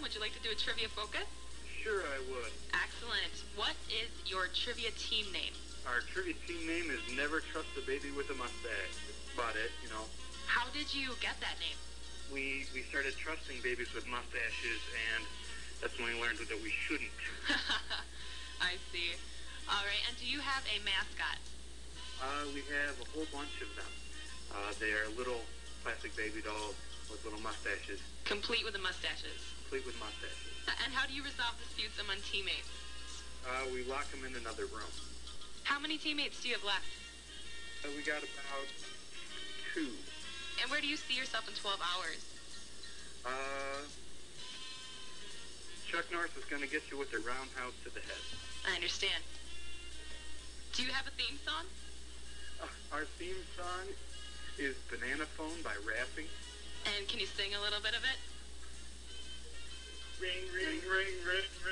Would you like to do a trivia focus? Sure, I would. Excellent. What is your trivia team name? Our trivia team name is Never Trust a Baby with a Mustache. That's about it, you know. How did you get that name? We started trusting babies with mustaches, and that's when we learned that we shouldn't. I see. All right, and do you have a mascot? We have a whole bunch of them. They are little plastic baby dolls with little mustaches. Complete with the mustaches. Complete with mustaches. And how do you resolve disputes among teammates? We lock them in another room. How many teammates do you have left? We got about 2. And where do you see yourself in 12 hours? Chuck Norris is going to get you with the roundhouse to the head. I understand. Do you have a theme song? Our theme song is Banana Phone by Rapping. And can you sing a little bit of it? Ring, ring, ring, ring,